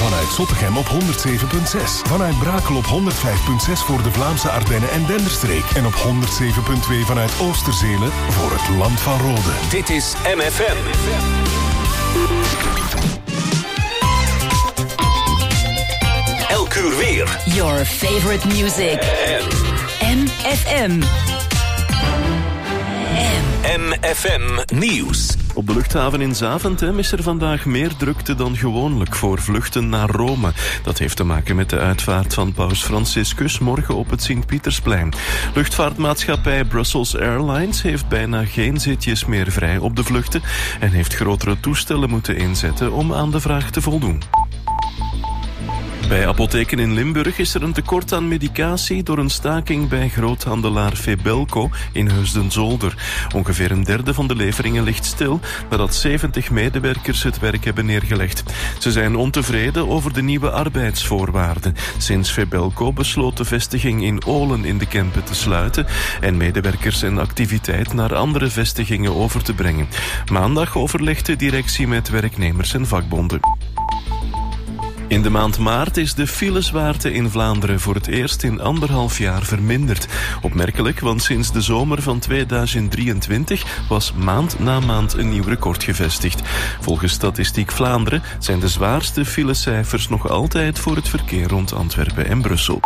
Vanuit Zottegem op 107.6. Vanuit Brakel op 105.6 voor de Vlaamse Ardennen en Denderstreek. En op 107.2 vanuit Oosterzelen voor het Land van Rode. Dit is MFM. Elk uur weer. Your favorite music. MFM. MFM Nieuws. Op de luchthaven in Zaventem is er vandaag meer drukte dan gewoonlijk voor vluchten naar Rome. Dat heeft te maken met de uitvaart van paus Franciscus morgen op het Sint-Pietersplein. Luchtvaartmaatschappij Brussels Airlines heeft bijna geen zitjes meer vrij op de vluchten en heeft grotere toestellen moeten inzetten om aan de vraag te voldoen. Bij apotheken in Limburg is er een tekort aan medicatie door een staking bij groothandelaar Febelco in Heusden-Zolder. Ongeveer een derde van de leveringen ligt stil, nadat 70 medewerkers het werk hebben neergelegd. Ze zijn ontevreden over de nieuwe arbeidsvoorwaarden. Sinds Febelco besloot de vestiging in Olen in de Kempen te sluiten en medewerkers en activiteit naar andere vestigingen over te brengen. Maandag overlegt de directie met werknemers en vakbonden. In de maand maart is de filezwaarte in Vlaanderen voor het eerst in 1,5 jaar verminderd. Opmerkelijk, want sinds de zomer van 2023 was maand na maand een nieuw record gevestigd. Volgens Statistiek Vlaanderen zijn de zwaarste filecijfers nog altijd voor het verkeer rond Antwerpen en Brussel.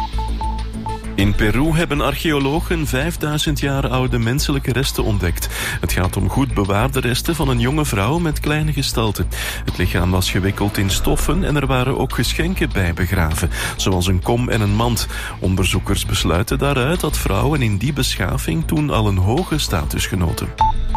In Peru hebben archeologen 5000 jaar oude menselijke resten ontdekt. Het gaat om goed bewaarde resten van een jonge vrouw met kleine gestalte. Het lichaam was gewikkeld in stoffen en er waren ook geschenken bij begraven, zoals een kom en een mand. Onderzoekers besluiten daaruit dat vrouwen in die beschaving toen al een hoge status genoten.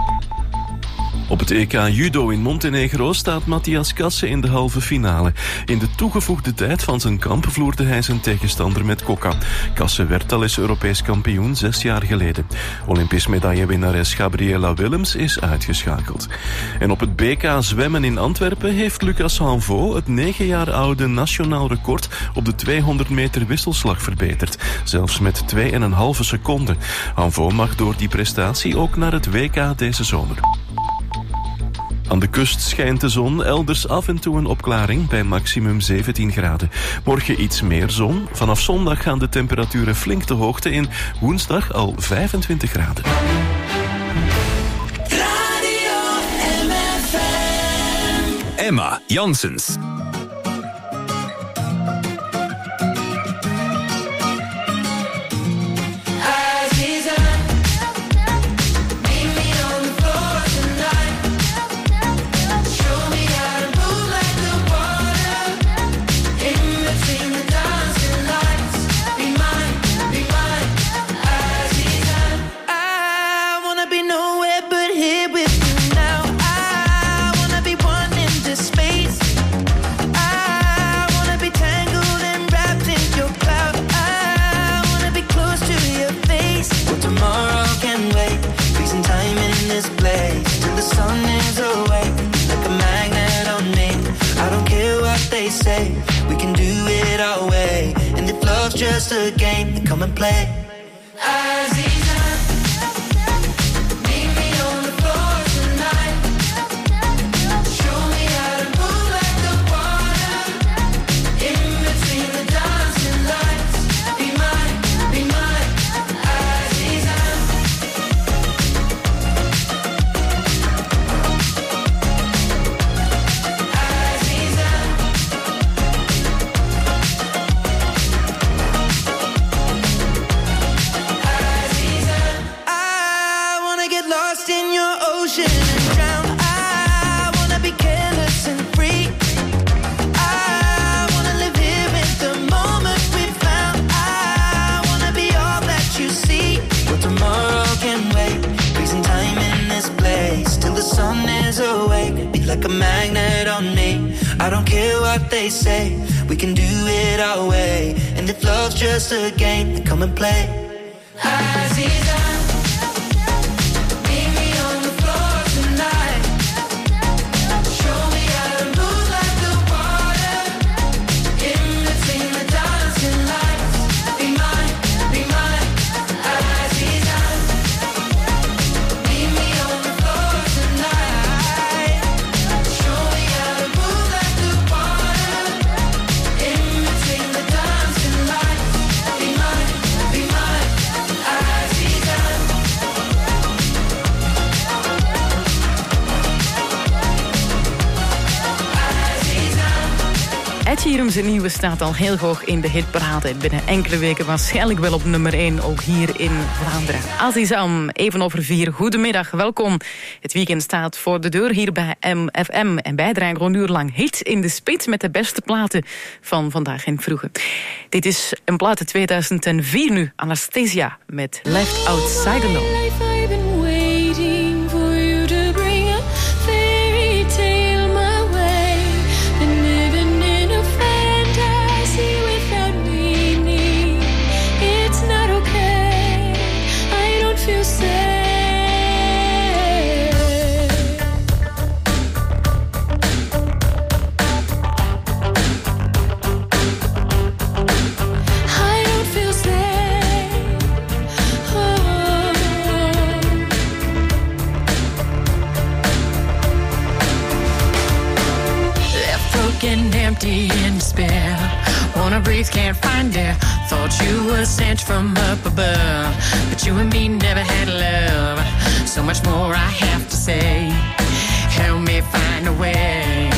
Op het EK Judo in Montenegro staat Matthias Kasse in de halve finale. In de toegevoegde tijd van zijn kamp vloerde hij zijn tegenstander met Kokka. Kasse werd al eens Europees kampioen 6 jaar geleden. Olympisch medaillewinnares Gabriela Willems is uitgeschakeld. En op het BK zwemmen in Antwerpen heeft Lucas Hanvaux het 9 jaar oude nationaal record op de 200 meter wisselslag verbeterd. Zelfs met 2,5 seconden. Hanvaux mag door die prestatie ook naar het WK deze zomer. Aan de kust schijnt de zon, elders af en toe een opklaring bij maximum 17 graden. Morgen iets meer zon. Vanaf zondag gaan de temperaturen flink de hoogte in. Woensdag al 25 graden. Radio MFM. Emma Janssens. We can do it our way, and if love's just a game, then come and play. Like a magnet on me. I don't care what they say. We can do it our way. And if love's just a game, then come and play. Ed Sheeran zijn nieuwe staat al heel hoog in de hitparade. Binnen enkele weken waarschijnlijk wel op nummer 1, ook hier in Vlaanderen. Azizam, even over 4. Goedemiddag, welkom. Het weekend staat voor de deur hier bij MFM. En wij draaien rond uur lang hits in de spits met de beste platen van vandaag en vroeger. Dit is een plaat uit 2004 nu, Anastasia met Left Outside Alone. Empty in despair, wanna breathe, can't find air. Thought you were sent from up above, but you and me never had love. So much more I have to say, help me find a way.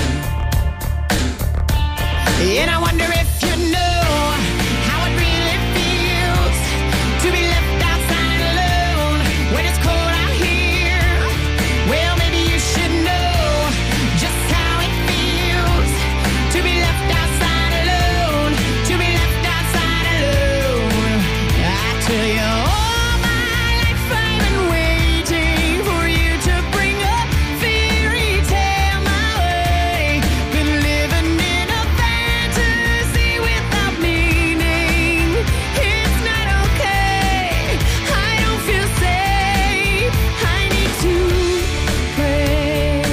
And I wonder if you know how it really feels to be left outside alone when it's cold out here. Well, maybe you should know just how it feels to be left outside alone, to be left outside alone. I tell you, all my life I've been waiting for you to bring a fairy tale my way. Been living in a fantasy without meaning. It's not okay, I don't feel safe, I need to pray.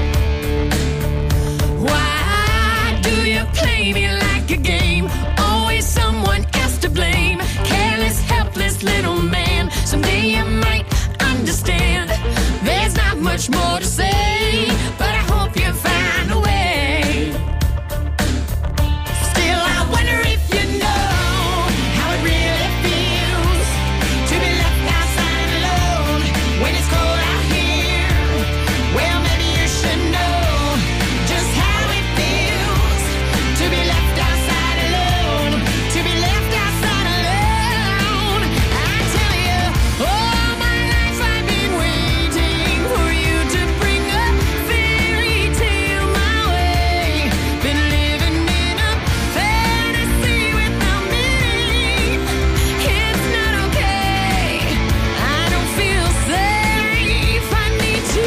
Why do you play me like a game? Always someone else to blame. Careless, helpless little man. Someday you might understand. There's not much more to say, but I hope you find a way. Still, I wonder if you know how it really feels to be left outside alone when it's cold out here. Well, maybe you should know just how it feels to be left outside alone, to be left outside alone. I tell you, all my life I've been waiting for you to bring a fairy tale my way. Been living in a fantasy without meaning. It's not okay, I don't feel safe, I need to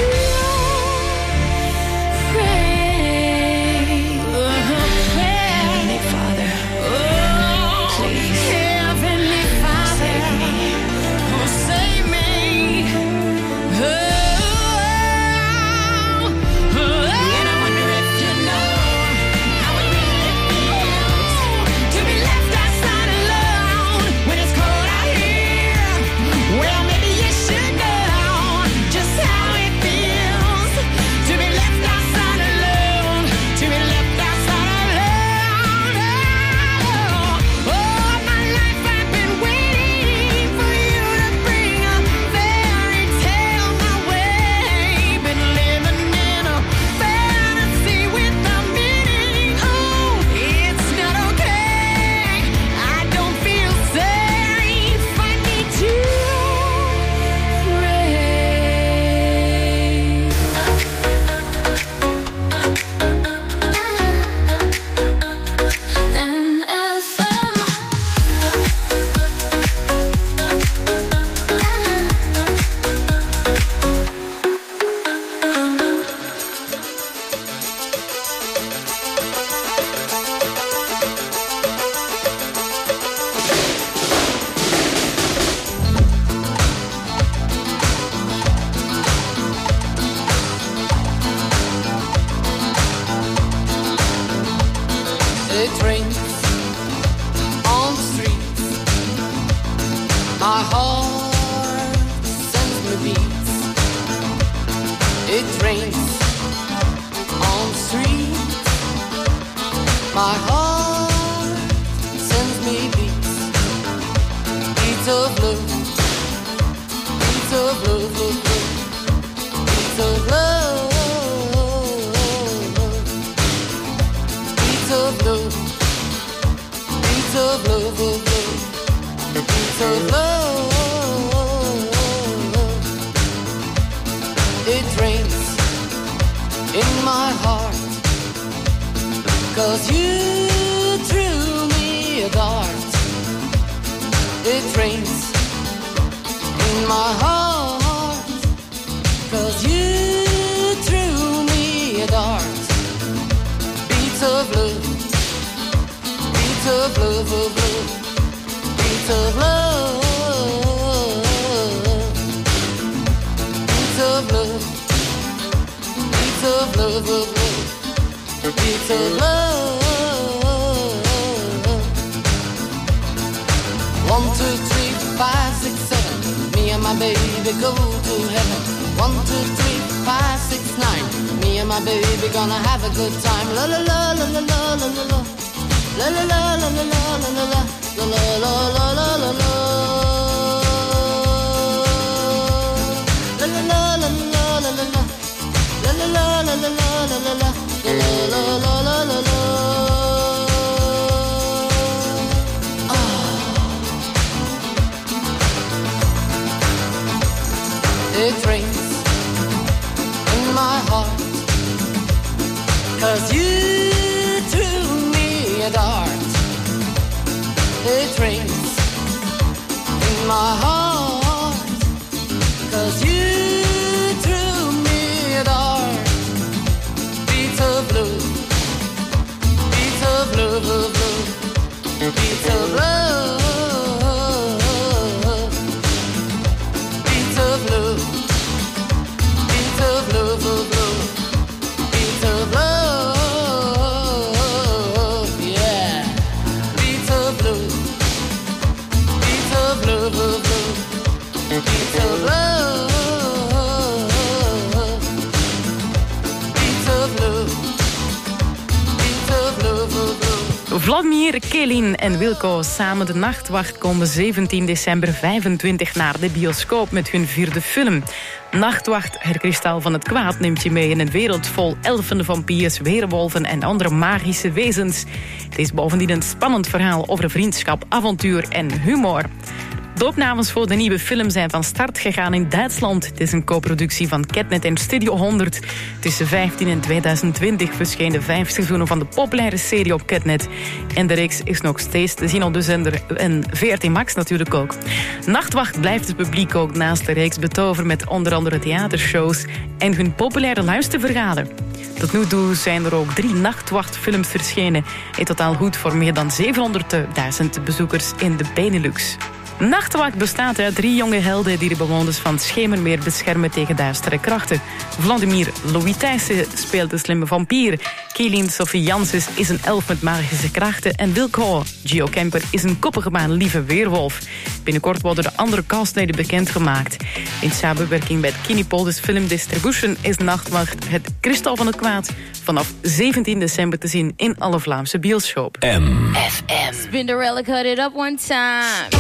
pray. Heavenly Father, please, Heavenly Father, save me. Oh, save me. And I wonder if you know how it really feels to be left outside alone when it's cold out here. Well, maybe you should know just how it feels to be left outside alone, to be left outside alone. All my life I've been waiting for you to bring a fairy tale my way. Been living in a fantasy without meaning. Oh, it's not okay, I don't feel safe, I need to pray. It rains on the streets, my heart sends me beats. It rains on the streets, my heart sends me beats. Beats of love, beats of love, love, love. Beats of love, beats of love, beats of love, beats of love. It rains in my heart, 'cause you threw me a dart. It rains in my heart, 'cause you threw me a dart. Beats of love, beats of love, beats of love, beats of love, beats of love, beats of love. 1, 2, 3, 5, 6, 7. Me and my baby go to heaven. 1, 2, 3, 5, 6, 9. Me and my baby gonna have a good time. La la la la la la la la la. La la la la la la la la la. La la la la la la la. La la la la la la la la. La la la la la la la la la. La la la la la la. It rains in my heart, 'cause you threw me a dart. It rains in my heart, 'cause you threw me a dart. Beats of love, beats of love, beats of love. Beats of love, beats of love, beats of love, yeah. Beats of love, beats of love, beats of love, beats of love, beats of love. Vladimir, Kelin en Wilco samen de Nachtwacht komen 17 december 25 naar de bioscoop met hun 4e film. Nachtwacht, het kristal van het kwaad, neemt je mee in een wereld vol elfen, vampiers, weerwolven en andere magische wezens. Het is bovendien een spannend verhaal over vriendschap, avontuur en humor. De opnames voor de nieuwe film zijn van start gegaan in Duitsland. Het is een co-productie van Catnet en Studio 100. Tussen 2015 en 2020 verschenen 5 seizoenen van de populaire serie op Catnet. En de reeks is nog steeds te zien op de zender en VRT Max natuurlijk ook. Nachtwacht blijft het publiek ook naast de reeks betoveren met onder andere theatershows en hun populaire luisterverhalen. Tot nu toe zijn er ook 3 Nachtwachtfilms verschenen. In totaal goed voor meer dan 700.000 bezoekers in de Benelux. Nachtwacht bestaat uit 3 jonge helden die de bewoners van het Schemermeer beschermen tegen duistere krachten. Vladimir Louis Thijssen speelt de slimme vampier. Kelin Sophie Janssens is een elf met magische krachten. En Wilco Gio Kemper is een koppige maar lieve weerwolf. Binnenkort worden de andere castleden bekendgemaakt. In samenwerking met Kinepolis Film Distribution is Nachtwacht het kristal van het kwaad vanaf 17 december te zien in alle Vlaamse bioscoop. FM. Spinderella cut it up one time.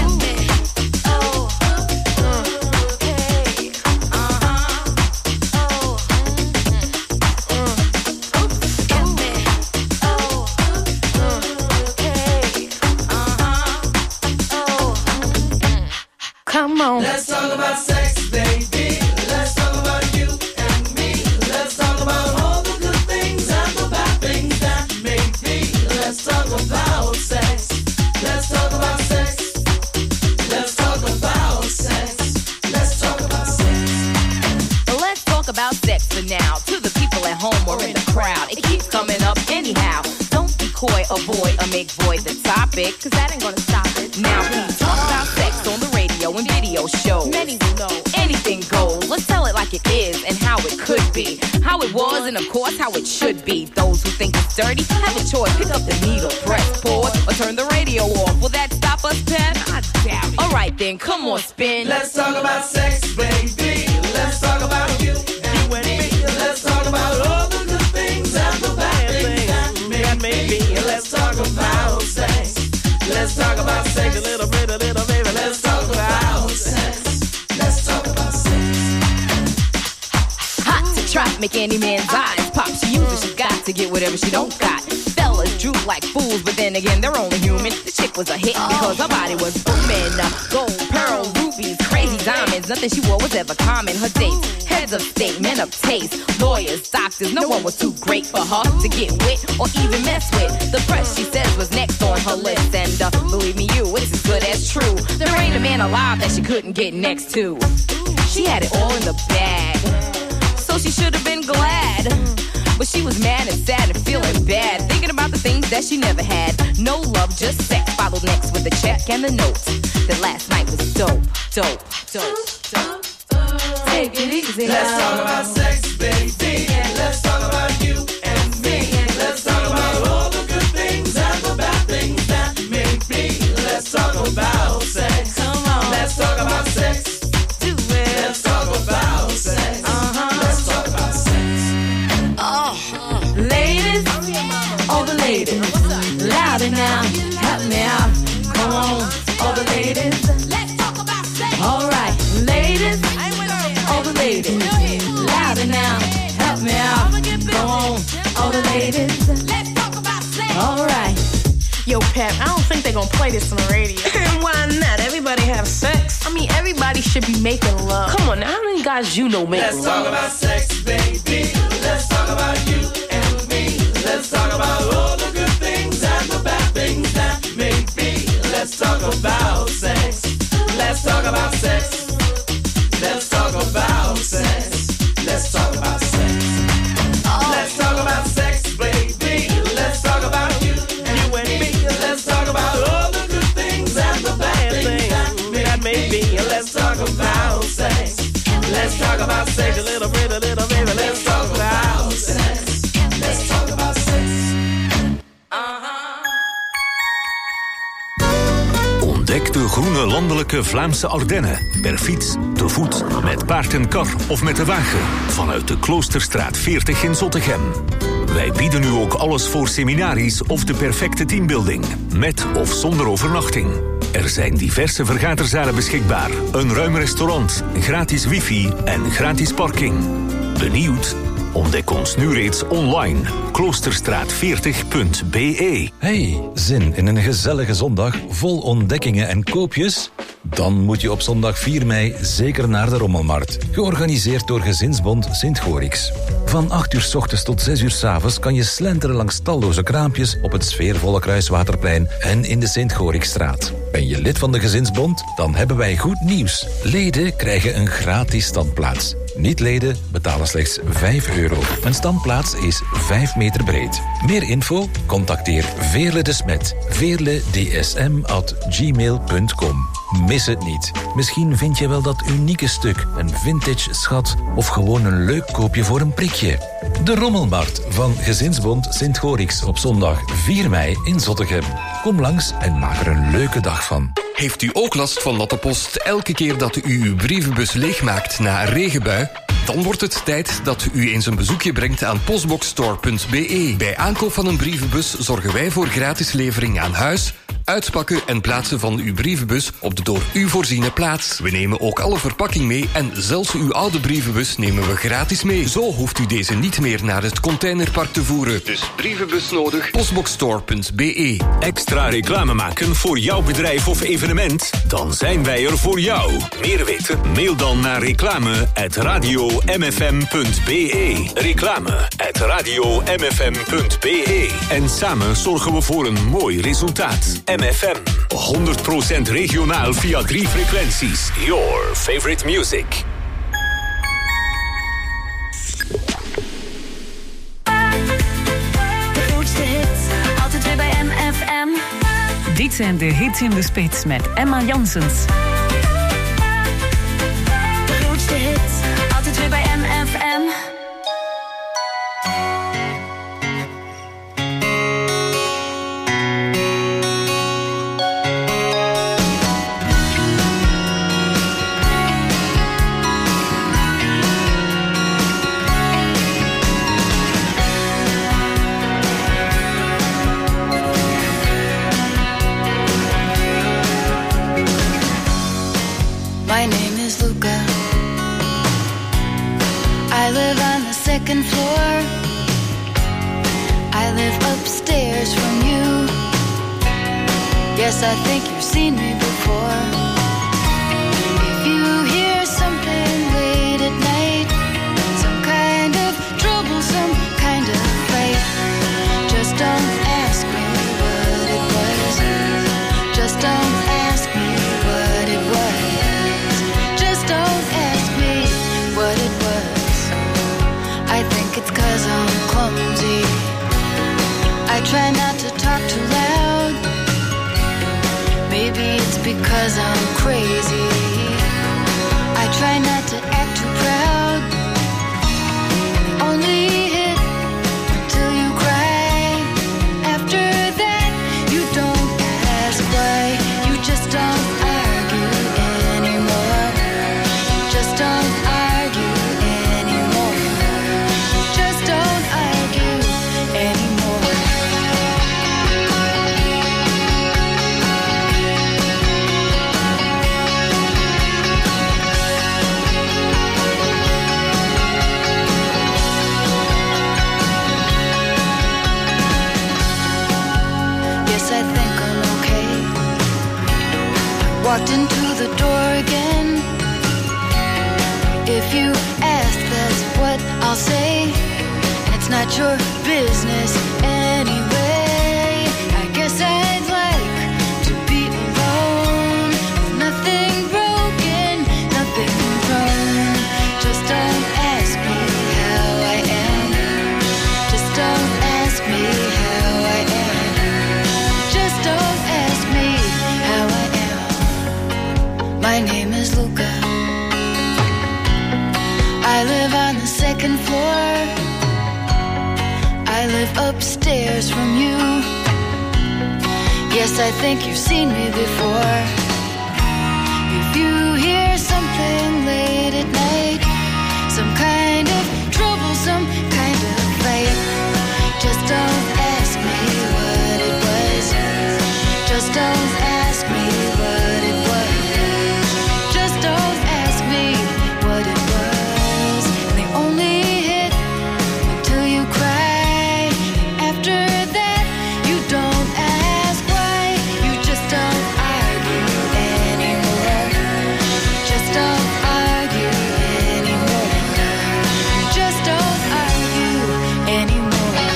Come on. Let's talk about sex, baby. Let's talk about you and me. Let's talk about all the good things and the bad things that may be. Let's talk about sex. Let's talk about sex. Let's talk about sex. Let's talk about sex. Well, let's talk about sex for now. To the people at home or in the crowd, it keeps coming up anyhow. Don't be coy, avoid, or make void the topic, 'cause that ain't gonna stop it. Now we talk about sex on the radio and video shows. Many will know anything goes. Let's tell it like it is and how it could be, how it was, and of course how it should be. Those who think it's dirty have a choice. Pick up the needle, press pause, or turn the radio off. Will that stop us, Pep? I doubt it. All right then, come on, spin. Let's talk about sex, baby. Let's talk about you and me. Let's talk about all the good things and the bad things that may be. Let's talk about sex. Let's talk about sex. A little baby. Let's talk about sex. Let's talk about sex. Hot to trap, make any man's eyes pop. She uses, she got to get whatever she don't got. Fellas droop like fools, but then again, they're only human. The chick was a hit because her body was booming. Gold, pearl, rubies, crazy diamonds. Nothing she wore was ever common. Her dates, heads of state, men of taste, lawyers, doctors. No one was too great for her to get with or even mess with. The press, she says, was next on her list. And believe me, it's as good as true. There ain't a man alive that she couldn't get next to. She had it all in the bag, so she should have been glad. But she was mad and sad and feeling bad, thinking about the things that she never had. No love, just sex, followed next with the check and the note. That last night was dope, dope, dope, dope. Take it easy. Let's talk about sex, baby. Let's talk about you and me. Let's talk about all the good things and the bad things that may be. Let's talk about sex. Come on. Let's talk about sex. Do it. Let's talk about sex. Let's talk about sex. Ladies, all the ladies, louder now, help me out. Come on, all the ladies. Let's talk about sex. All right, ladies, all the ladies, louder now, help me out. Come on, all the ladies. Let's talk about sex. All right. Yo, Pep, I don't think they're gonna play this on the radio. And why not? Everybody have sex. I mean, everybody should be making love. Come on, now, how many guys you know make Let's love? talk about sex, baby. Let's talk about you and me. Let's talk about all the good things and the bad things that may be. Let's talk about sex. Let's talk about sex. Let's talk about sex. Let's talk about sex. Let's talk about sex, baby. Let's talk about you and me. Let's talk about all the good things and the bad things that may be. Let's talk about sex. Let's talk about sex. A little bit, a little baby. Let's talk about sex. Let's talk about sex. Ontdek de groene landelijke Vlaamse Ardennen. Per fiets, te voet, met paard en kar of met de wagen. Vanuit de Kloosterstraat 40 in Zottegem. Wij bieden nu ook alles voor seminaries of de perfecte teambuilding. Met of zonder overnachting. Er zijn diverse vergaderzalen beschikbaar. Een ruim restaurant, gratis wifi en gratis parking. Benieuwd? Ontdek ons nu reeds online. Kloosterstraat40.be. Hey, zin in een gezellige zondag vol ontdekkingen en koopjes? Dan moet je op zondag 4 mei zeker naar de Rommelmarkt. Georganiseerd door Gezinsbond Sint-Gorix. Van 8 uur 's ochtends tot 6 uur 's avonds kan je slenteren langs talloze kraampjes op het sfeervolle Kruiswaterplein en in de Sint-Gorixstraat. Ben je lid van de Gezinsbond? Dan hebben wij goed nieuws. Leden krijgen een gratis standplaats. Niet-leden betalen slechts €5. Een standplaats is 5 meter breed. Meer info? Contacteer Veerle de Smet. veerledsm@gmail.com. Mis het niet. Misschien vind je wel dat unieke stuk, een vintage schat of gewoon een leuk koopje voor een prikje. De Rommelmarkt van Gezinsbond Sint-Gorix op zondag 4 mei in Zottegem. Kom langs en maak er een leuke dag van. Heeft u ook last van dat de post elke keer dat u uw brievenbus leegmaakt na een regenbui? Dan wordt het tijd dat u eens een bezoekje brengt aan postboxstore.be. Bij aankoop van een brievenbus zorgen wij voor gratis levering aan huis, uitpakken en plaatsen van uw brievenbus op de door u voorziene plaats. We nemen ook alle verpakking mee en zelfs uw oude brievenbus nemen we gratis mee. Zo hoeft u deze niet meer naar het containerpark te voeren. Dus brievenbus nodig, postboxstore.be. Extra reclame maken voor jouw bedrijf of evenement? Dan zijn wij er voor jou. Meer weten? Mail dan naar reclame@radiomfm.be. Reclame@radiomfm.be. En samen zorgen we voor een mooi resultaat. MFM. 100% regionaal via 3 frequenties. Your favorite music. De grootste hits, altijd weer bij MFM. Dit zijn de hits in de spits met Emma Janssens. De grootste hits, altijd weer bij MFM. Yes, I think you've seen me before. If you hear something late at night, some kind of trouble, some kind of fight, just don't ask me what it was. Just don't ask me what it was. Just don't ask me what it was. I think it's 'cause I'm clumsy. I try not to talk too loud. Maybe it's because I'm crazy. I try not to act too proud. Only hit until you cry. After that, you don't ask why. You just don't argue anymore. Just don't argue anymore. Just don't argue anymore. Yes, I think I'm okay. Walked into the door again. If you ask, that's what I'll say. And it's not your business anyway. I guess I'd like to be alone. Nothing broken, nothing wrong. Just don't ask me how I am. Just don't ask me how I am. Just don't ask me how I am. My name is Luca. I live on the second floor. I live upstairs from you. Yes, I think you've seen me before. If you hear something late at night, some kind of trouble, some kind of fight, just don't ask me what it was. Just don't ask me what it was. Just don't ask me what it was. They only hit until you cry. After that, you don't ask why. You just don't argue anymore. Just don't argue anymore. Just don't argue anymore.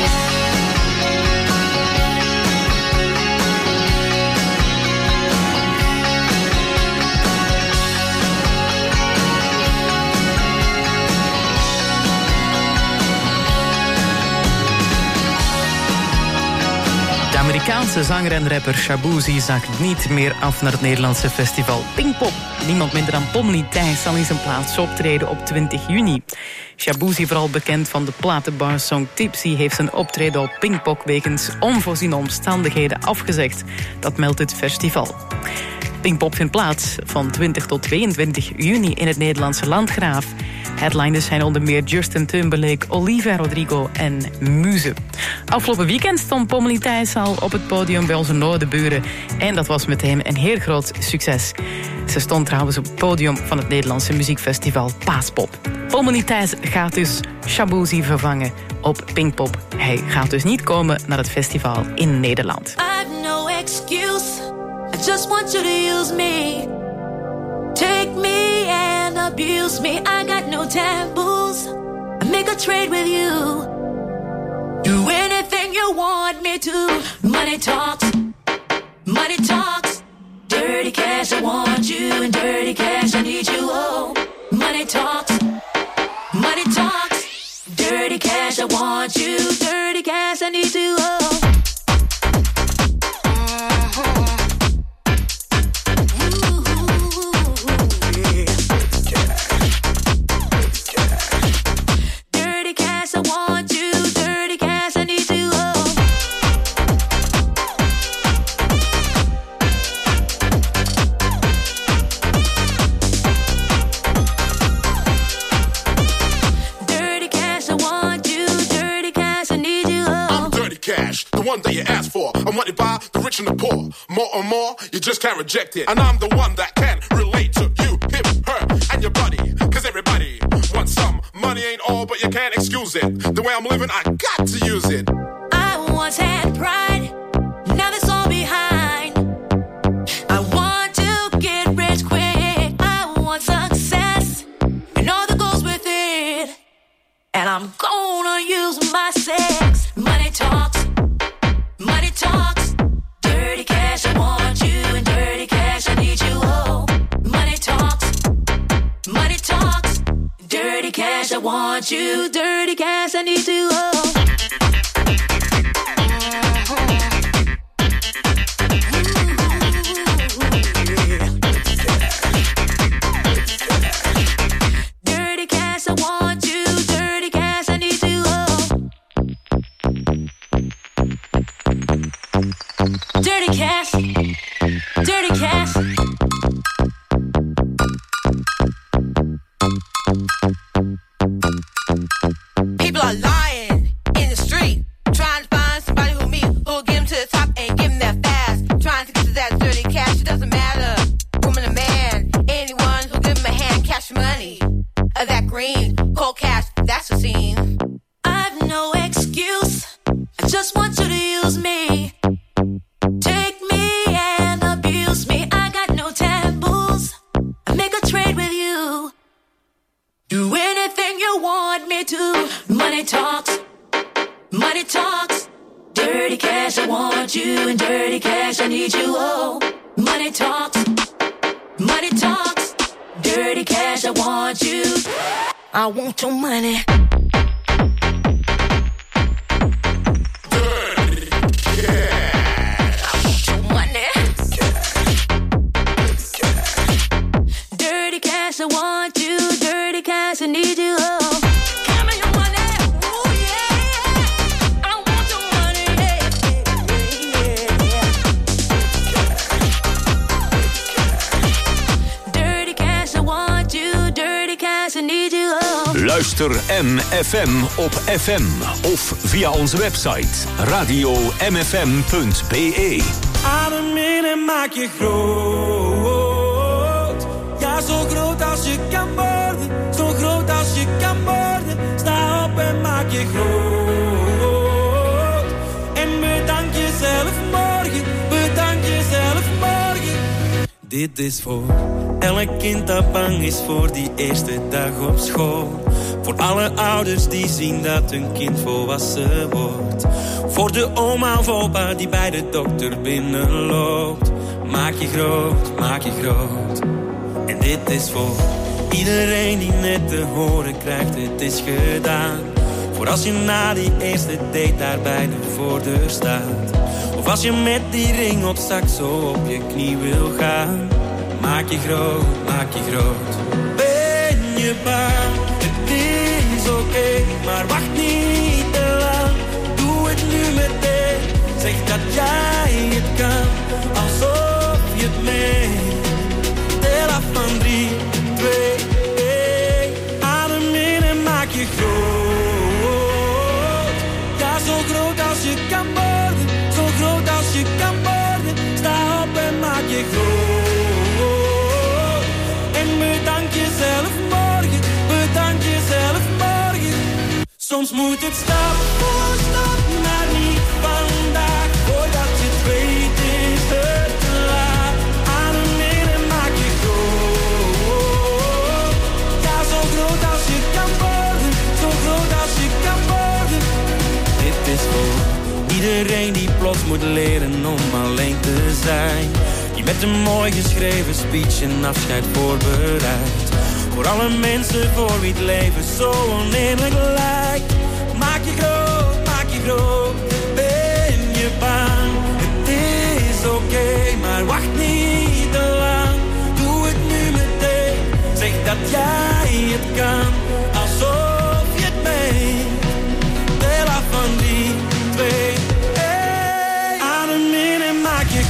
De Amerikaanse zanger en rapper Shaboozey zakt niet meer af naar het Nederlandse festival Pinkpop. Niemand minder dan Pommelien Thijs zal in zijn plaats optreden op 20 juni. Shaboozey, vooral bekend van de platenbarsong Tipsy, heeft zijn optreden op Pinkpop wegens onvoorziene omstandigheden afgezegd. Dat meldt het festival. Pinkpop vindt plaats van 20 tot 22 juni in het Nederlandse Landgraaf. Headliners zijn onder meer Justin Timberlake, Olivia Rodrigo en Muze. Afgelopen weekend stond Pommelien Thijs al op het podium bij onze noordenburen. En dat was meteen een heel groot succes. Ze stond trouwens op het podium van het Nederlandse muziekfestival Paaspop. Pommelien Thijs gaat dus Shaboozey vervangen op Pinkpop. Hij gaat dus niet komen naar het festival in Nederland. I've no excuse. I just want you to use me. Take me and abuse me. I got no taboos. I make a trade with you. Do anything you want me to. Money talks. Money talks. Dirty cash, I want you. And dirty cash, I need you. Oh, money talks. Money talks. Dirty cash, I want you. Dirty cash, I need you. Oh. The one that you asked for. I'm wanted by the rich and the poor. More and more, you just can't reject it. And I'm the one that can relate to you, him, her, and your buddy. Cause everybody wants some. Money ain't all, but you can't excuse it. The way I'm living, I got to use it. I once had pride, now that's all behind. I'm gonna use my sex. Money talks, money talks. Dirty cash, I want you, and dirty cash, I need you. Oh, money talks, money talks. Dirty cash, I want you, dirty cash, I need you. Oh. Dirty cash, dirty cash. People are lying in the street, trying to find somebody who'll get them to the top and give them that fast. Trying to get to that dirty cash, it doesn't matter, woman or man. Anyone who'll give them a hand, cash money. That green, cold cash, that's the scene. I've no excuse, I just want you to use me. Take me and abuse me, I got no taboos. I make a trade with you. Do anything you want me to. Money talks, money talks. Dirty cash, I want you, and dirty cash, I need you. Oh, money talks, money talks. Dirty cash, I want you. I want your money. I want you, dirty cash, I need you. Oh, give me your money. Ooh, yeah. I want your money. Yeah. Dirty cash, I want you, dirty cash, I need you. Oh. Luister MFM op FM of via onze website radio-mfm.be. Adem in en maak je groot. Ja, zo groot als je kan worden. Zo groot als je kan worden. Sta op en maak je groot. En bedank jezelf morgen. Bedank jezelf morgen. Dit is voor elk kind dat bang is voor die eerste dag op school. Voor alle ouders die zien dat hun kind volwassen wordt. Voor de oma of opa die bij de dokter binnenloopt. Maak je groot, maak je groot. En dit is voor iedereen die net te horen krijgt, het is gedaan. Voor als je na die eerste date daar bij de voordeur staat. Of als je met die ring op zak zo op je knie wil gaan. Maak je groot, maak je groot. Ben je bang? Het is oké, maar wacht niet te lang. Doe het nu meteen. Zeg dat jij het kan, alsof je het meent. Tel af van 3, 2, 1. Adem in en maak je groot. Ja, zo groot als je kan worden. Zo groot als je kan worden. Sta op en maak je groot. En bedank jezelf morgen. Bedank jezelf morgen. Soms moet het stap voor stap, maar niet vandaag. Voordat je het weet is het te laat. Adem in en maak je groot. Ja, zo groot als je kan worden. Zo groot als je kan worden. Dit is voor iedereen die plots moet leren om alleen te zijn. Die met een mooi geschreven speech een afscheid voorbereidt. Voor alle mensen voor wie het leven zo oneerlijk lijkt. Maak je groot, maak je groot. Ben je bang? Het is oké, maar wacht niet te lang. Doe het nu meteen. Zeg dat jij het kan, alsof je het meent. Tel af van 3, 2, 1. Adem in en maak je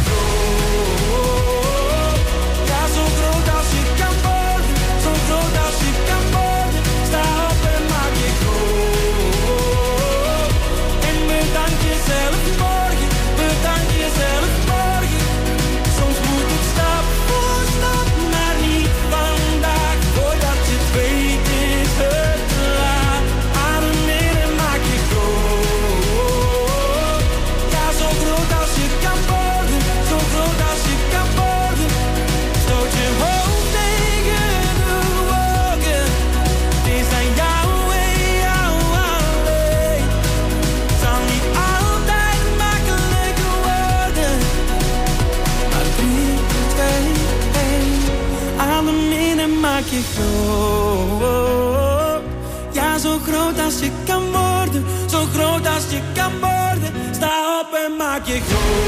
groot. Ja, zo groot als je kan worden. Zo groot als je kan worden. Sta op en maak je groot. En bedank jezelf morgen. Bedank jezelf morgen. Soms moet het stap voor stap, maar niet vandaag. Voordat je het weet is maak je groot. Ja, zo groot als je kan worden, zo groot als je kan worden. Sta op en maak je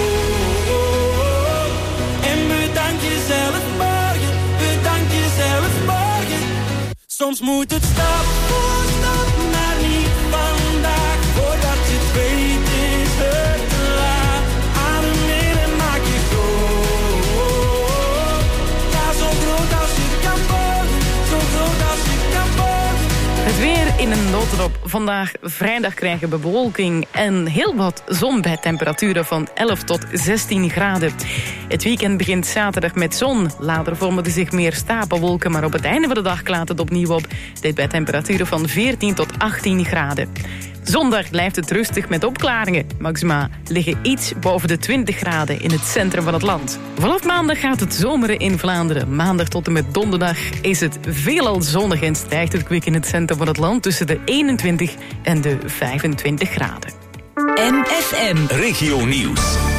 groot. En bedank jezelf morgen, bedank jezelf morgen. Soms moet het stap voor stap, maar niet vandaag. Voordat je het weet is het te laat. Adem in en maak je groot. Ja, zo groot als je kan worden, zo groot als je kan worden. Het weer in een notendop. Vandaag vrijdag krijgen we bewolking en heel wat zon bij temperaturen van 11 tot 16 graden. Het weekend begint zaterdag met zon. Later vormen er zich meer stapelwolken, maar op het einde van de dag klaart het opnieuw op. Dit bij temperaturen van 14 tot 18 graden. Zondag blijft het rustig met opklaringen. Maxima liggen iets boven de 20 graden in het centrum van het land. Vanaf maandag gaat het zomeren in Vlaanderen. Maandag tot en met donderdag is het veelal zonnig en stijgt het kwik in het centrum van het land tussen de 21 en de 25 graden. MFM Regio Nieuws.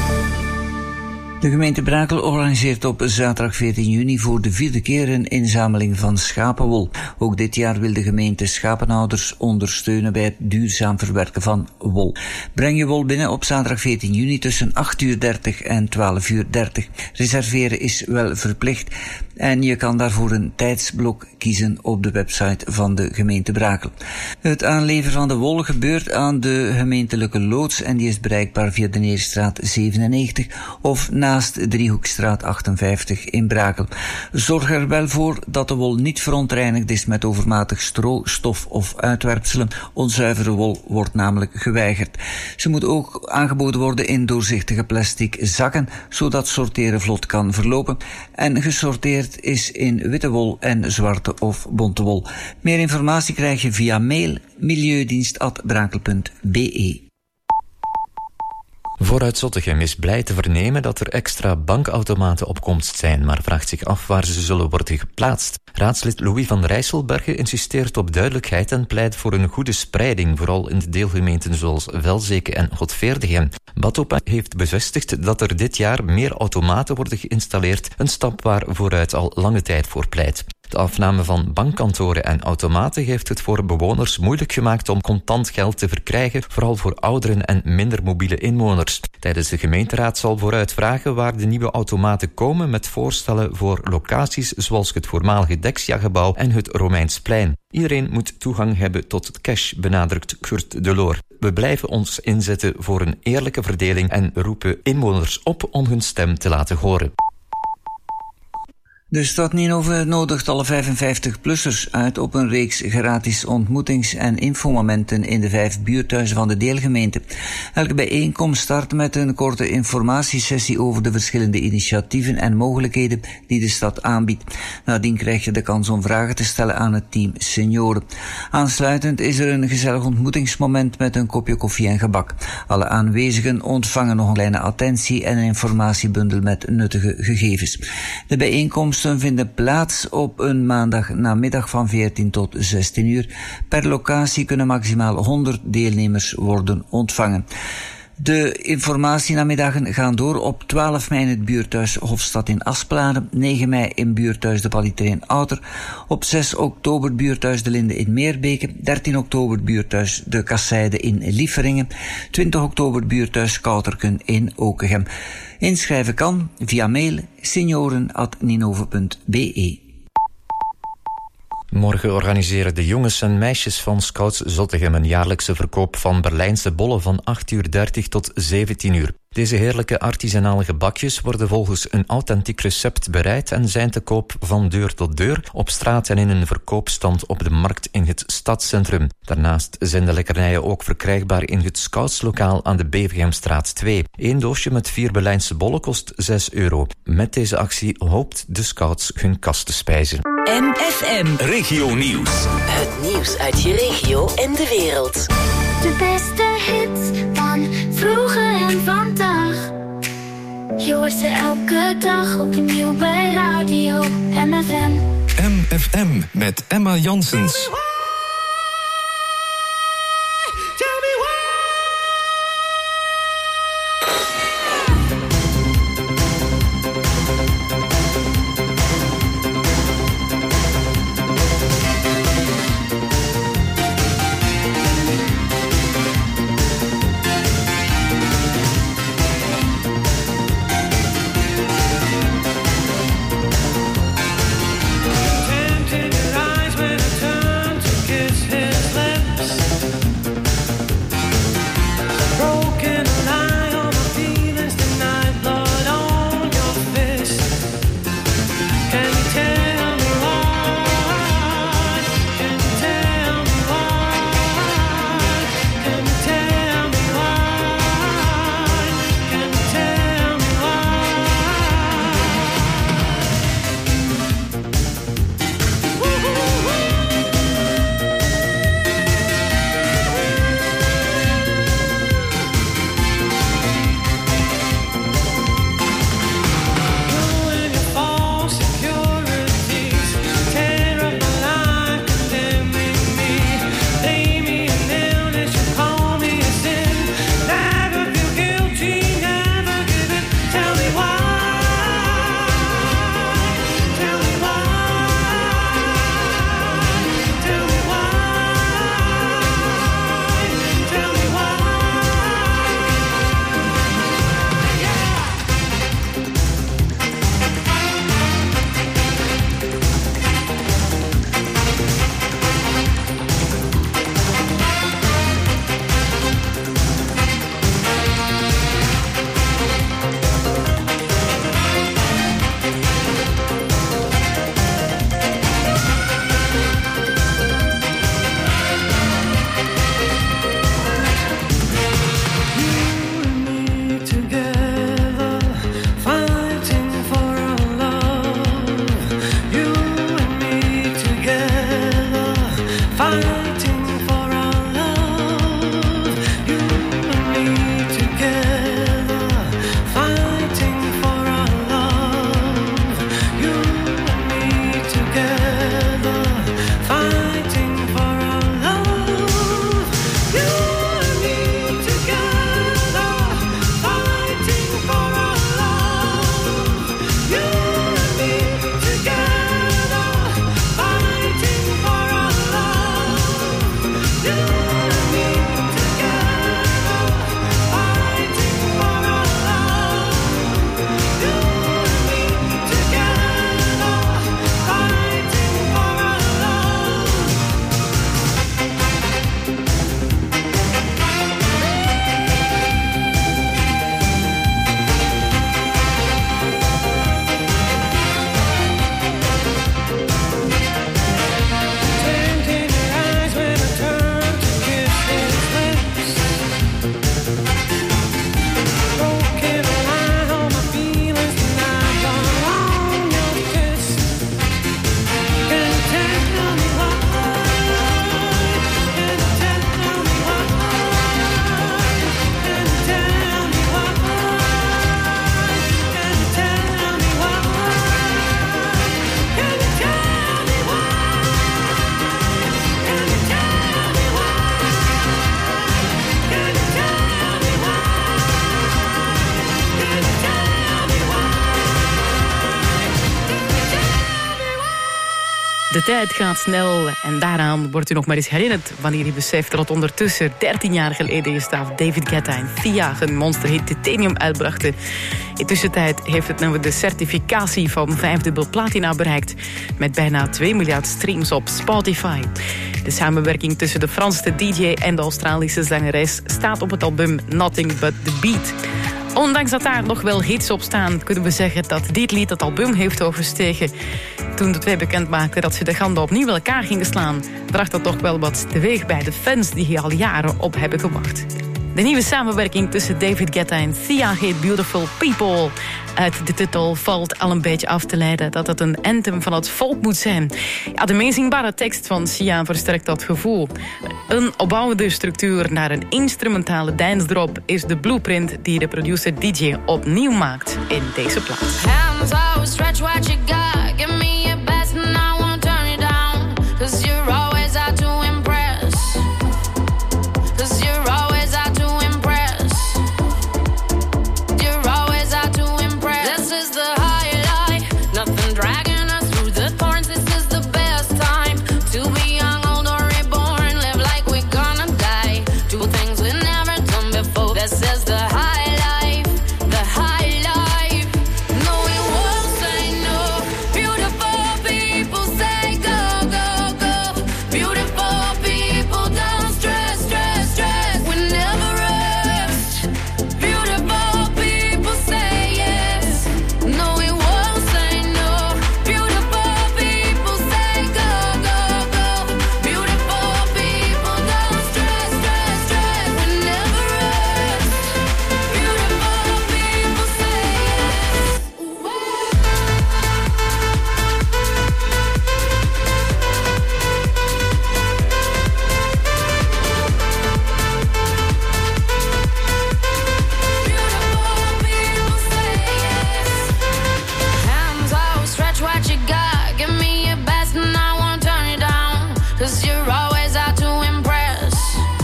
De gemeente Brakel organiseert op zaterdag 14 juni voor de 4e keer een inzameling van schapenwol. Ook dit jaar wil de gemeente schapenhouders ondersteunen bij het duurzaam verwerken van wol. Breng je wol binnen op zaterdag 14 juni tussen 8:30 en 12:30. Reserveren is wel verplicht en je kan daarvoor een tijdsblok kiezen op de website van de gemeente Brakel. Het aanleveren van de wol gebeurt aan de gemeentelijke loods en die is bereikbaar via de Neerstraat 97 of naast Driehoekstraat 58 in Brakel. Zorg er wel voor dat de wol niet verontreinigd is met overmatig stro, stof of uitwerpselen. Onzuivere wol wordt namelijk geweigerd. Ze moet ook aangeboden worden in doorzichtige plastic zakken, zodat sorteren vlot kan verlopen. En gesorteerd is in witte wol en zwarte of bonte wol. Meer informatie krijg je via mail milieudienst@brakel.be. Vooruit Zottegem is blij te vernemen dat er extra bankautomaten op komst zijn, maar vraagt zich af waar ze zullen worden geplaatst. Raadslid Louis van Rijsselbergen insisteert op duidelijkheid en pleit voor een goede spreiding, vooral in de deelgemeenten zoals Velzeke en Godveerdegem. Batopa heeft bevestigd dat er dit jaar meer automaten worden geïnstalleerd, een stap waar vooruit al lange tijd voor pleit. De afname van bankkantoren en automaten heeft het voor bewoners moeilijk gemaakt om contant geld te verkrijgen, vooral voor ouderen en minder mobiele inwoners. Tijdens de gemeenteraad zal vooruit vragen waar de nieuwe automaten komen met voorstellen voor locaties zoals het voormalige Dexia-gebouw en het Romeinsplein. Iedereen moet toegang hebben tot het cash, benadrukt Kurt Deloor. We blijven ons inzetten voor een eerlijke verdeling en roepen inwoners op om hun stem te laten horen. De stad Ninove nodigt alle 55-plussers uit op een reeks gratis ontmoetings- en infomomenten in de 5 buurthuizen van de deelgemeente. Elke bijeenkomst start met een korte informatiesessie over de verschillende initiatieven en mogelijkheden die de stad aanbiedt. Nadien krijg je de kans om vragen te stellen aan het team senioren. Aansluitend is er een gezellig ontmoetingsmoment met een kopje koffie en gebak. Alle aanwezigen ontvangen nog een kleine attentie en een informatiebundel met nuttige gegevens. De bijeenkomsten vinden plaats op een maandagnamiddag van 14 tot 16 uur. Per locatie kunnen maximaal 100 deelnemers worden ontvangen. De informatienamiddagen gaan door op 12 mei in het buurthuis Hofstad in Asplade, 9 mei in buurthuis De Palitre in Outer, op 6 oktober buurthuis De Linde in Meerbeke, 13 oktober buurthuis De Kasseide in Lieferingen, 20 oktober buurthuis Kouterken in Okegem. Inschrijven kan via mail senioren@ninove.be. Morgen organiseren de jongens en meisjes van Scouts Zottegem een jaarlijkse verkoop van Berlijnse bollen van 8:30 tot 17 uur. Deze heerlijke artisanale gebakjes worden volgens een authentiek recept bereid en zijn te koop van deur tot deur, op straat en in een verkoopstand op de markt in het stadscentrum. Daarnaast zijn de lekkernijen ook verkrijgbaar in het Scoutslokaal aan de Bevergemstraat 2. 1 doosje met 4 Berlijnse bollen kost €6. Met deze actie hoopt de Scouts hun kast te spijzen. MFM Regio Nieuws. Het nieuws uit je regio en de wereld. De beste hits van vroeger en vandaag. Je hoort ze elke dag opnieuw bij Radio MFM. MFM met Emma Janssens. De tijd gaat snel en daaraan wordt u nog maar eens herinnerd wanneer u beseft dat ondertussen 13 jaar geleden is dat David Guetta en Thea een monsterhit Titanium uitbrachten. In tussentijd heeft het nummer de certificatie van 5-dubbel platina bereikt met bijna 2 miljard streams op Spotify. De samenwerking tussen de Franse DJ en de Australische zangeres staat op het album Nothing But The Beat. Ondanks dat daar nog wel hits op staan, kunnen we zeggen dat dit lied het album heeft overstegen. Toen de twee bekend maakten dat ze de handen opnieuw bij elkaar gingen slaan, bracht dat toch wel wat teweeg bij de fans die hier al jaren op hebben gewacht. De nieuwe samenwerking tussen David Guetta en Thea heet Beautiful People. Uit de titel valt al een beetje af te leiden dat het een anthem van het volk moet zijn. Ja, de meezingbare tekst van Sia versterkt dat gevoel. Een opbouwende structuur naar een instrumentale dance drop is de blueprint die de producer DJ opnieuw maakt in deze plaat. Hands out, stretch what you got. Give me your best and I won't turn it down. 'Cause you're always out to impress. 'Cause you're always out to impress. You're always out to impress. This is the highlight. Nothing dragging us through the thorns. This is the best time to be young, old or reborn. Live like we're gonna die. Do things we've never done before. This is the high life. The high life. No, we won't say no. Beautiful people say go, go, go. Beautiful people don't stress, stress, stress. We never rest. Beautiful people say yes. No, we won't say no. Beautiful people say go, go, go. Beautiful people don't stress, stress, stress. We never rest. Beautiful people say yes. Hands out, stretch what you got. Give me your best and I won't turn it down. 'Cause you're always out to impress.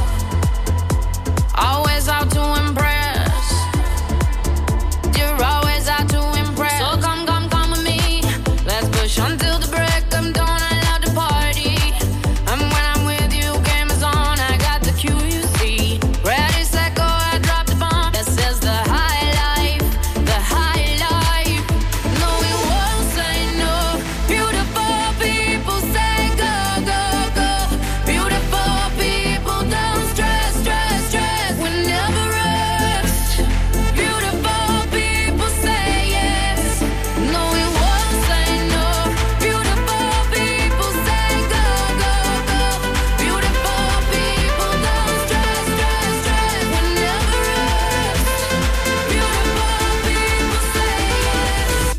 Always out to impress. You're always out to impress. So come, come, come with me. Let's push until the break of dawn. I love the party. And when I'm with you, game is on. I got the cue, you see. Ready, set, go, I drop the bomb. This is the high life. The high life. No, we won't say no. Beautiful people say go, go, go. Beautiful people don't stress, stress, stress. We never rest. Beautiful people say yes. No, we won't say no. Beautiful people say go, go, go. Beautiful people don't stress, stress, stress. We never rest. Beautiful people say yes.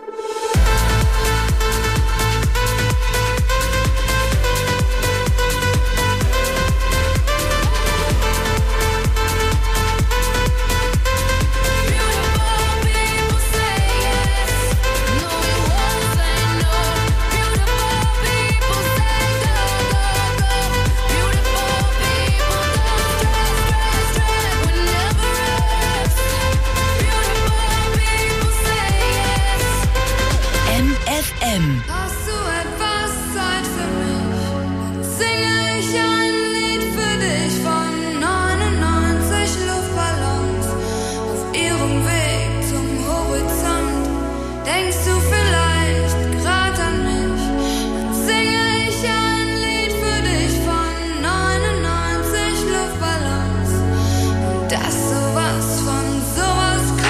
MFM. Hast du etwas Zeit für mich? Singe ich ein Lied für dich von 99 Luftballons auf ihrem Weg zum Horizont. Denkst du vielleicht grad an mich? Dann singe ich ein Lied für dich von 99 Luftballons und dass sowas von sowas kommt.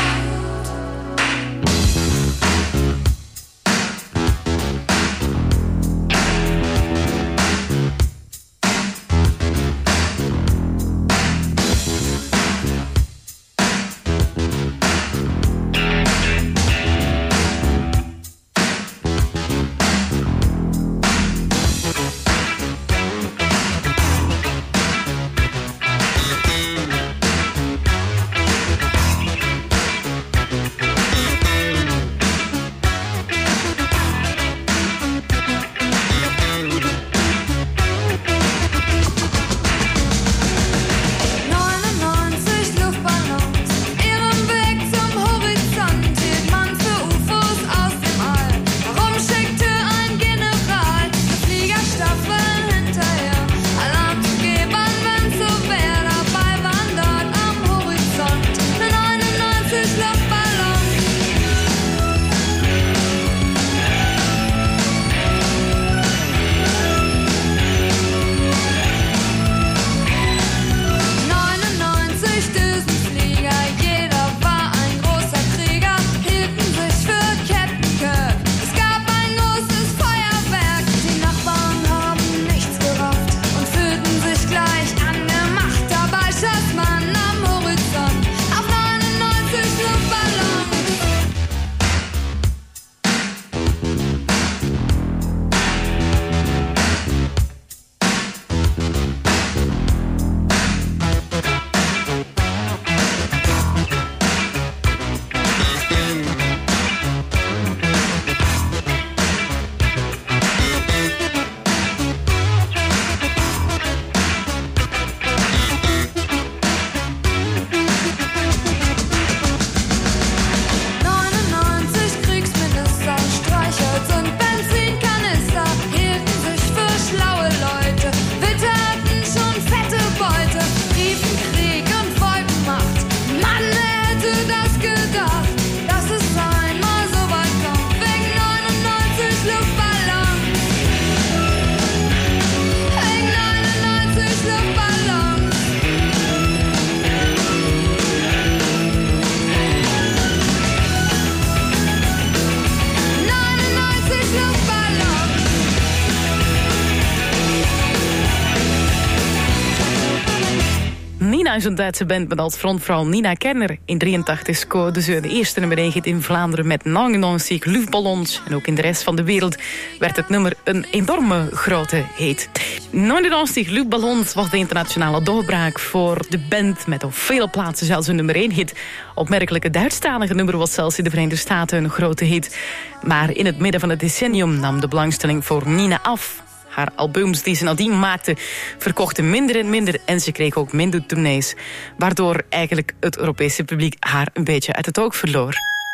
een Duitse band met als frontvrouw Nina Kerner. In 83 scoorde ze de eerste nummer 1 hit in Vlaanderen met 99 luchtballons. En ook in de rest van de wereld werd het nummer een enorme grote hit. 99 luchtballons was de internationale doorbraak voor de band met op vele plaatsen zelfs een nummer 1 hit. Opmerkelijke Duitsstalige nummer was zelfs in de Verenigde Staten een grote hit. Maar in het midden van het decennium nam de belangstelling voor Nina af. Haar albums die ze nadien maakte verkochten minder en minder en ze kreeg ook minder tournees. Waardoor eigenlijk het Europese publiek haar een beetje uit het oog verloor.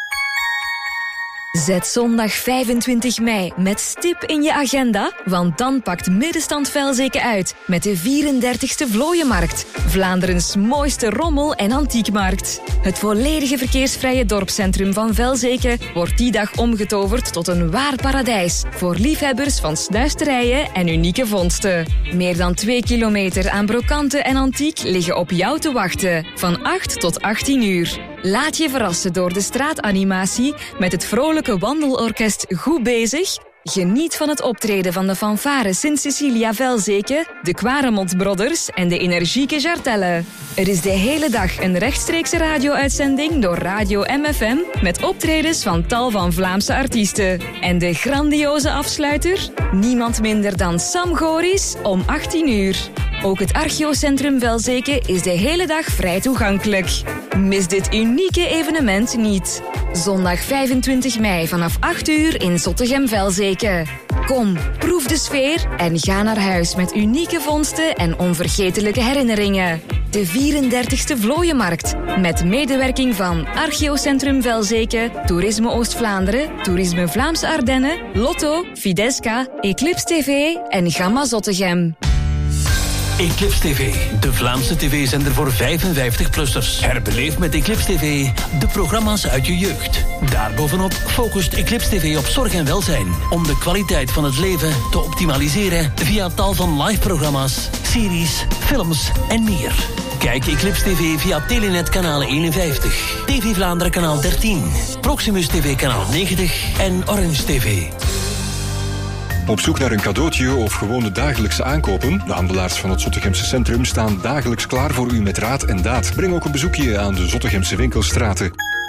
Zet zondag 25 mei met stip in je agenda, want dan pakt Middenstand Velzeke uit met de 34e Vlooienmarkt. Vlaanderens mooiste rommel- en antiekmarkt. Het volledige verkeersvrije dorpscentrum van Velzeke wordt die dag omgetoverd tot een waar paradijs voor liefhebbers van snuisterijen en unieke vondsten. Meer dan 2 kilometer aan brokanten en antiek liggen op jou te wachten, van 8 tot 18 uur. Laat je verrassen door de straatanimatie met het vrolijke wandelorkest Goed Bezig. Geniet van het optreden van de fanfare Sint-Cecilia Velzeke, de Quaremont Brothers en de energieke Jartelle. Er is de hele dag een rechtstreekse radio-uitzending door Radio MFM met optredens van tal van Vlaamse artiesten. En de grandioze afsluiter? Niemand minder dan Sam Goris om 18 uur. Ook het Archeocentrum Velzeke is de hele dag vrij toegankelijk. Mis dit unieke evenement niet. Zondag 25 mei vanaf 8 uur in Zottegem-Velzeke. Kom, proef de sfeer en ga naar huis met unieke vondsten en onvergetelijke herinneringen. De 34e Vlooienmarkt. Met medewerking van Archeocentrum Velzeke, Toerisme Oost-Vlaanderen, Toerisme Vlaamse Ardennen, Lotto, Fidesca, Eclipse TV en Gamma Zottegem. Eclipse TV, de Vlaamse tv-zender voor 55-plussers. Herbeleef met Eclipse TV de programma's uit je jeugd. Daarbovenop focust Eclipse TV op zorg en welzijn. Om de kwaliteit van het leven te optimaliseren via tal van live-programma's, series, films en meer. Kijk Eclipse TV via Telenet kanaal 51, TV Vlaanderen kanaal 13, Proximus TV kanaal 90 en Orange TV. Op zoek naar een cadeautje of gewoon de dagelijkse aankopen? De handelaars van het Zottegemse centrum staan dagelijks klaar voor u met raad en daad. Breng ook een bezoekje aan de Zottegemse winkelstraten.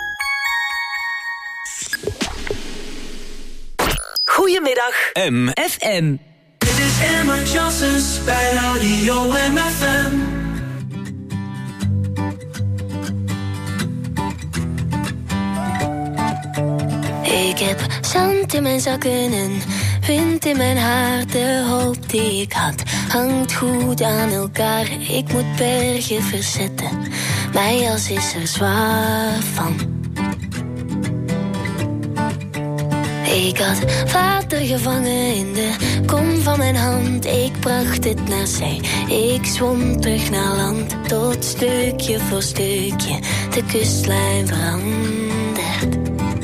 Goedemiddag, FM. Dit is Emma Jossens bij Radio MFM. Ik heb zand in mijn zakken en wind in mijn haar. De hoop die ik had hangt goed aan elkaar. Ik moet bergen verzetten, mijn jas is er zwaar van. Ik had water gevangen in de kom van mijn hand. Ik bracht het naar zee, ik zwom terug naar land. Tot stukje voor stukje de kustlijn verandert.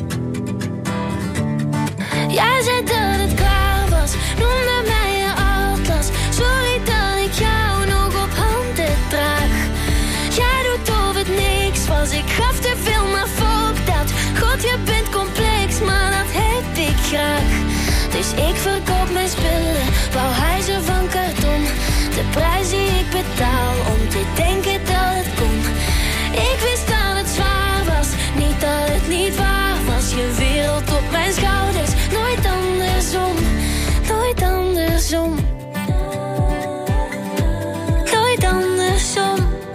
Jij zei dat het klaar was, noemde mij je atlas. Sorry dat ik jou nog op handen draag. Jij doet of het niks was, ik gaf te veel, maar fuck dat. God, je bent complex, maar dat heb ik graag. Dus ik verkoop mijn spullen, bouw huizen van karton. De prijs die ik betaal om te denken dat het kon. Ik wist dat het zwaar was, niet dat het niet waar was. Je wereld op mijn schouders, nooit andersom, nooit andersom. Nooit andersom.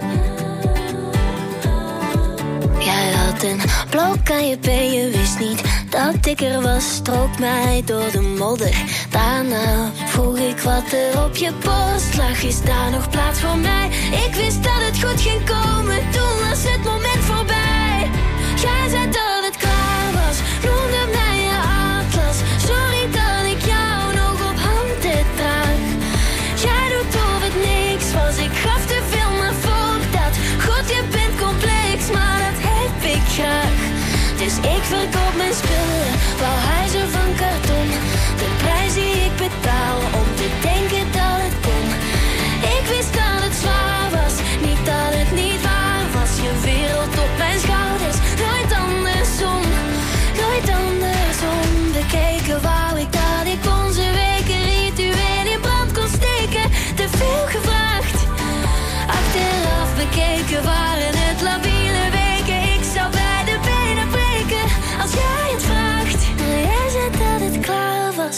Jij had een blok aan je been, je wist niet dat ik er was. Strook mij door de modder, daarna vroeg ik wat er op je borst lag. Is daar nog plaats voor mij? Ik wist dat het goed ging komen, toen was het moment voorbij. Jij zei dat het klaar was, noemde mij je atlas. Sorry dat ik jou nog op handen draag. Jij doet of het niks was, ik gaf te veel, maar fuck dat. God, je bent complex, maar dat heb ik graag. Dus ik verkoop mijn spullen, bouw huizen van karton. De prijs die ik betaal om te denken dat het kon. Ik wist dat het zwaar was, niet dat het niet waar was. Je wereld op mijn schouders, nooit andersom, nooit andersom. Bekeken wou ik dat ik onze weken ritueel in brand kon steken. Te veel gevraagd, achteraf bekeken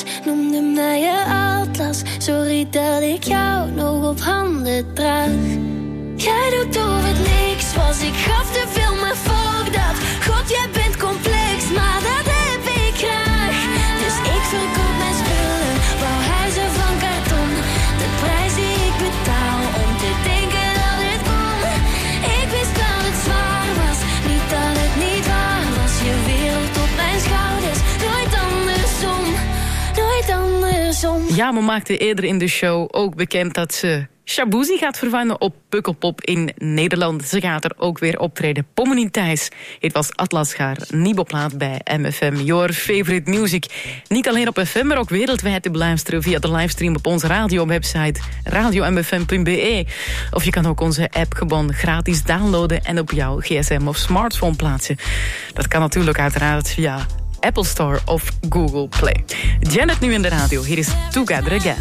noemde mij je atlas. Sorry dat ik jou nog op handen draag. Jij doet door het niks, was ik gaf te veel, maar fuck dat. God, jij bent complex, maar dat heb ik graag. Dus ik verkoop mijn spullen, bouw huizen van karton. De prijs die ik betaal om te denken dat het kon. Ik wist dat het zwaar was, niet dat het niet waar was. Je wereld op mijn schouders, nooit andersom, nooit andersom. Ja, we maakten eerder in de show ook bekend dat ze Shabuzi gaat vervangen op Pukkelpop in Nederland. Ze gaat er ook weer optreden. Pommelien Thijs. Het was Atlas haar nieuwe plaat bij MFM. Your favorite music. Niet alleen op FM, maar ook wereldwijd te beluisteren via de livestream op onze radiowebsite radiomfm.be. Of je kan ook onze app gewoon gratis downloaden en op jouw gsm of smartphone plaatsen. Dat kan natuurlijk uiteraard via Apple Store of Google Play. Janet nu in de radio. Hier is Together Again.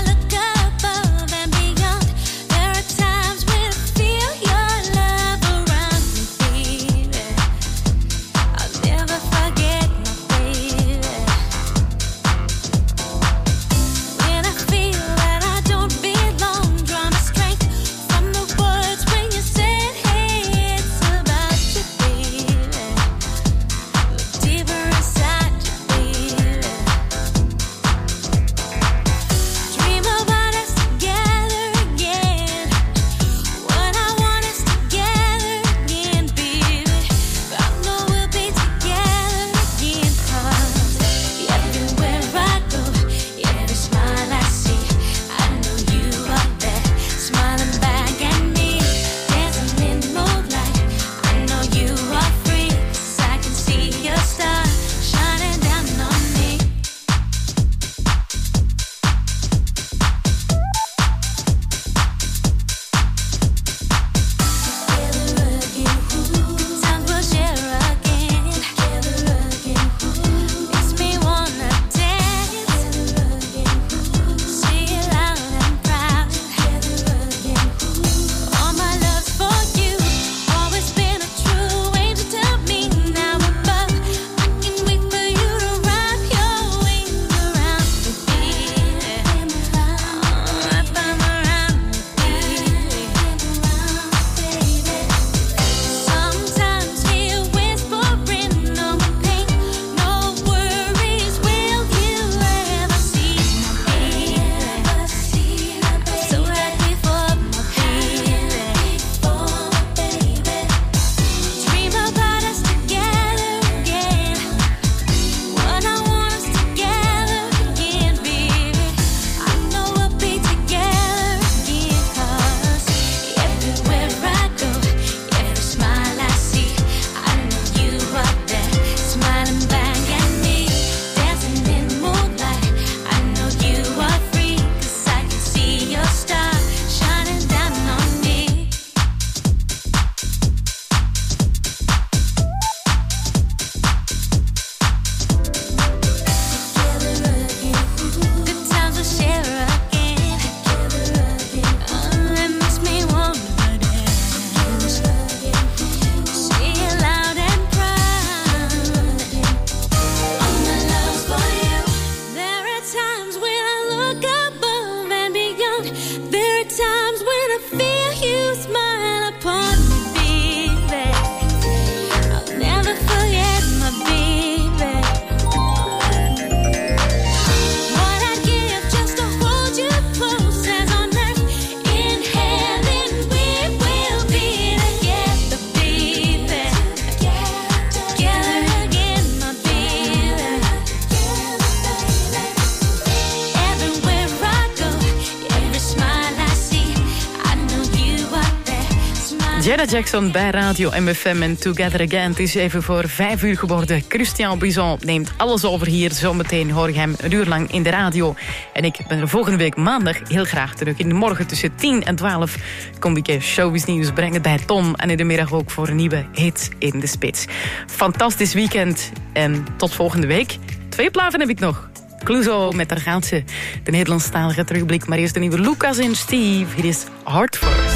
Janet Jackson bij Radio MFM en Together Again. Het is even voor 5 uur geworden. Christian Bison neemt alles over hier. Zometeen hoor ik hem een uur lang in de radio. En ik ben er volgende week maandag heel graag terug. In de morgen tussen 10 en 12 kom ik showbiz nieuws brengen bij Tom. En in de middag ook voor een nieuwe hit in de spits. Fantastisch weekend en tot volgende week. 2 platen heb ik nog. Clouseau met Daar gaat ze. De Nederlandstalige terugblik. Maar eerst de nieuwe Lucas en Steve. Hier is Heart First.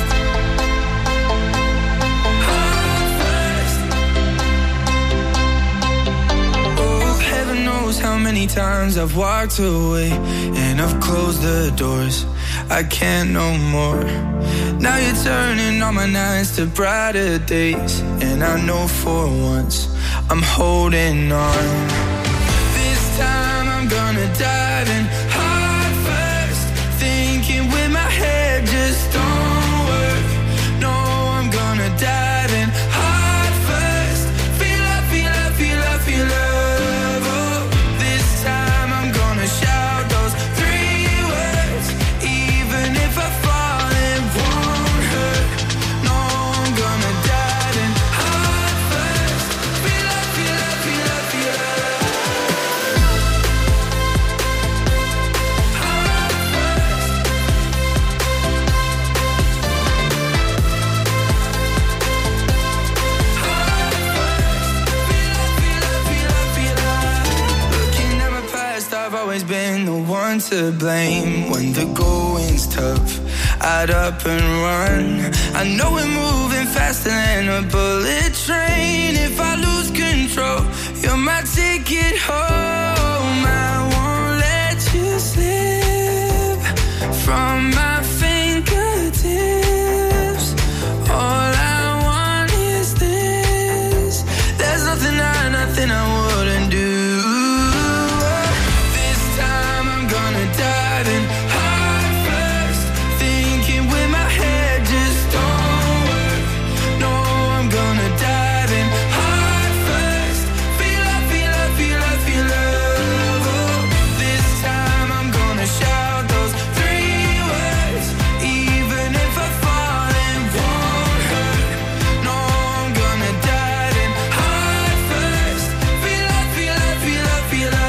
How many times I've walked away and I've closed the doors. I can't no more. Now you're turning all my nights to brighter days, and I know for once I'm holding on. This time I'm gonna dive in heart first, thinking with my head just don't work. No, I'm gonna dive in heart first. Feel love, feel love, feel love, feel love. Oh, this time I'm gonna shout those 3 words, even if I fall, it won't hurt. No, I'm gonna dive in heart first. Feel love, feel love, feel love, feel love. I've always been the one to blame. When the going's tough, I'd up and run. I know we're moving faster than a bullet train. If I lose control, you're my ticket home. I won't let you slip from my fingertips. All I want is this. There's nothing I wouldn't do. Diving heart first, thinking with my head just don't work. No, I'm gonna dive in heart first. Feel love, feel love, feel love, feel love. Oh, this time I'm gonna shout those 3 words, even if I fall, it won't hurt. No, I'm gonna dive in heart first. Feel love, feel love, feel love, feel love.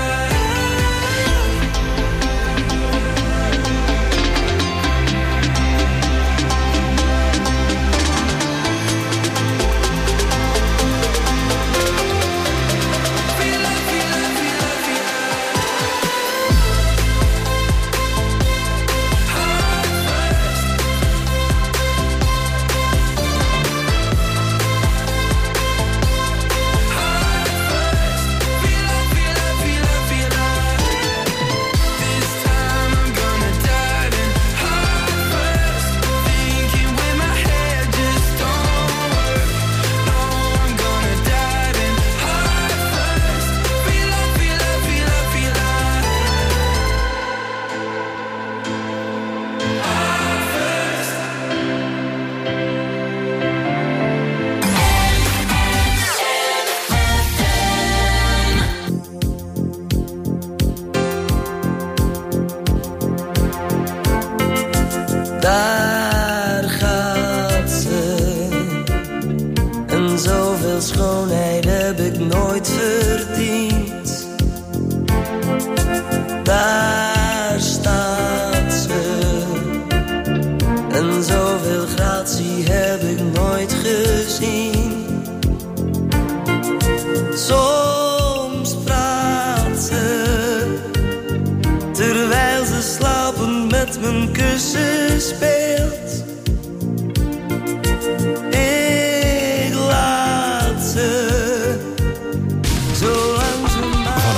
Daar gaat ze. En zoveel schoonheid heb ik nooit verdiend. Daar staat ze. En zoveel gratie heb ik nooit gezien. Soms praat ze, terwijl ze slapend met mijn kussen speelt.